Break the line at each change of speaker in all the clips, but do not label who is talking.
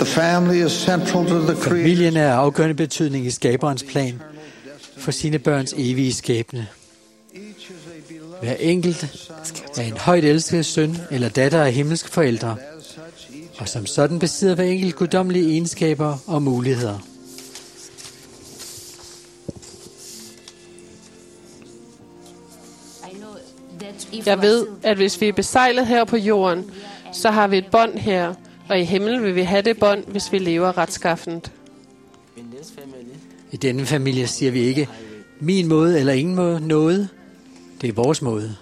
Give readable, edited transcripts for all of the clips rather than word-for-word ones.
Familien er af afgørende betydning i skaberens plan for sine børns evige skæbne. Hver enkelt er en højt elsket søn eller datter af himmelske forældre, og som sådan besidder hver enkelt guddommelige egenskaber og muligheder.
Jeg ved, at hvis vi er besejlet her på jorden, så har vi et bånd her, og i himlen vil vi have det bånd, hvis vi lever retskaffent.
I denne familie siger vi ikke, min måde eller ingen måde noget. Det er vores måde.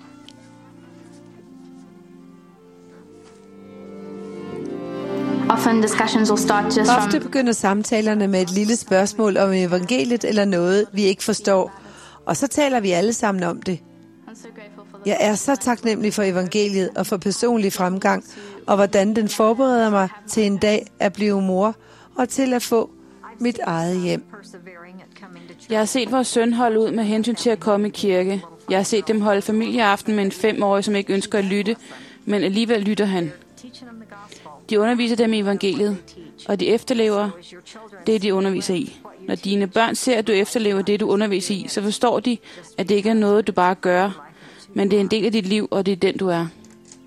Ofte begynder samtalerne med et lille spørgsmål om evangeliet eller noget, vi ikke forstår, og så taler vi alle sammen om det. Jeg er så taknemmelig for evangeliet og for personlig fremgang, og hvordan den forbereder mig til en dag at blive mor og til at få mit eget hjem.
Jeg har set vores søn holde ud med hensyn til at komme i kirke. Jeg har set dem holde familieaften med en 5-årig, som ikke ønsker at lytte, men alligevel lytter han. De underviser dem i evangeliet, og de efterlever det, de underviser i. Når dine børn ser, at du efterlever det, du underviser i, så forstår de, at det ikke er noget, du bare gør, men det er en del af dit liv, og det er den, du er.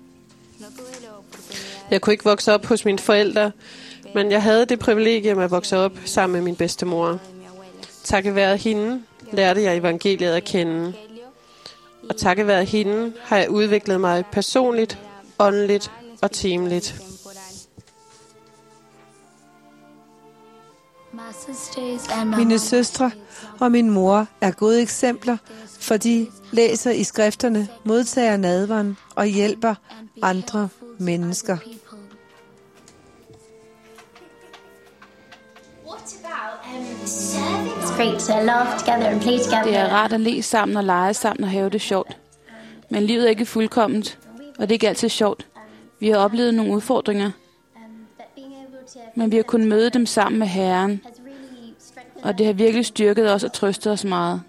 Jeg kunne ikke vokse op hos mine forældre, men jeg havde det privilegium at vokse op sammen med min bedstemor. Takket være hende lærte jeg evangeliet at kende. Og takket være hende har jeg udviklet mig personligt, åndeligt og teamligt.
Mine søstre og min mor er gode eksempler, for de læser i skrifterne, modtager nadveren og hjælper andre mennesker.
Det er rart at le sammen og lege sammen og have det sjovt. Men livet er ikke fuldkomment, og det er ikke altid sjovt. Vi har oplevet nogle udfordringer, men vi har kunnet møde dem sammen med Herren, og det har virkelig styrket os og trøstet os meget.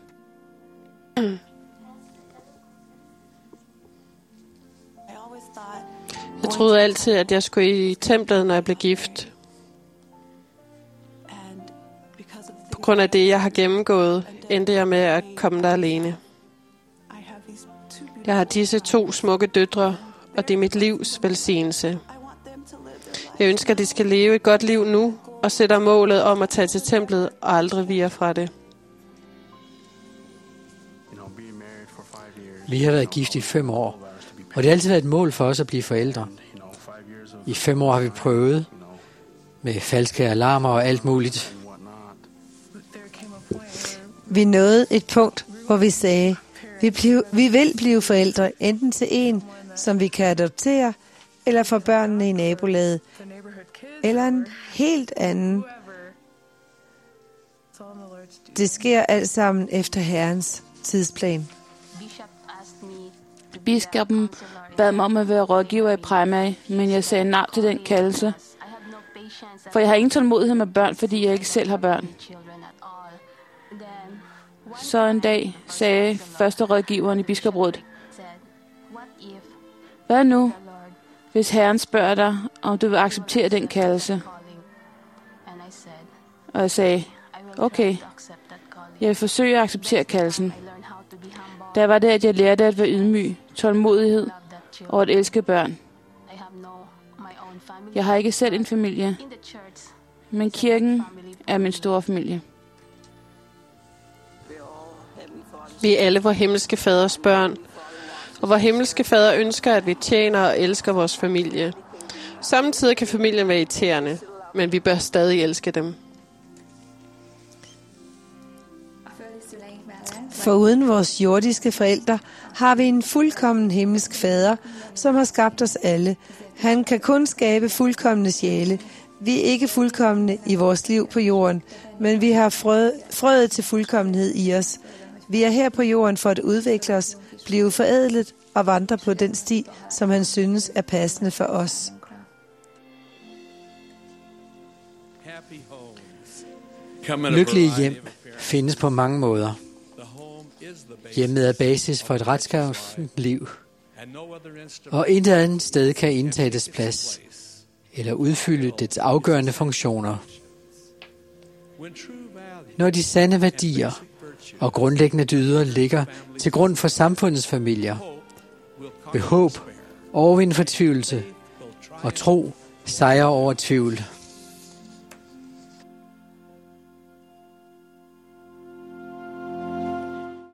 Jeg troede altid, at jeg skulle i templet, når jeg blev gift. På grund af det, jeg har gennemgået, endte jeg med at komme der alene. Jeg har disse 2 smukke døtre, og det er mit livs velsignelse. Jeg ønsker, at de skal leve et godt liv nu, og sætter målet om at tage til templet og aldrig vige fra det.
Vi har været gift i 5 år, og det har altid været et mål for os at blive forældre. I 5 år har vi prøvet med falske alarmer og alt muligt.
Vi nåede et punkt, hvor vi sagde, vi vil blive forældre enten til en, som vi kan adoptere, eller for børnene i nabolaget, eller en helt anden. Det sker alt sammen efter Herrens tidsplan.
Biskoppen bad mig om at være rådgiver i primary, men jeg sagde nej til den kaldelse. For jeg har ingen tålmodighed med børn, fordi jeg ikke selv har børn. Så en dag sagde første rådgiveren i biskoprådet, hvad nu, hvis Herren spørger dig, om du vil acceptere den kaldelse? Og jeg sagde, okay, jeg vil forsøge at acceptere kaldelsen. Der var det, at jeg lærte at være ydmyg, tålmodighed og at elske børn. Jeg har ikke selv en familie, men kirken er min store familie.
Vi er alle vor himmelske faders børn, og vor himmelske fader ønsker, at vi tjener og elsker vores familie. Samtidig kan familien være irriterende, men vi bør stadig elske dem.
Foruden vores jordiske forældre, har vi en fuldkommen himmelsk fader, som har skabt os alle. Han kan kun skabe fuldkomne sjæle. Vi er ikke fuldkomne i vores liv på jorden, men vi har frøet til fuldkommenhed i os. Vi er her på jorden for at udvikle os, blive forædlet og vandre på den sti, som han synes er passende for os.
Lykkelige hjem findes på mange måder. Hjemmet er basis for et retskaffent liv, og intet andet sted kan indtage dets plads. eller udfylde dets afgørende funktioner. Når de sande værdier og grundlæggende dyder ligger til grund for samfundets familier, vil håb overvinde fortvivlelse og tro sejre over tvivl.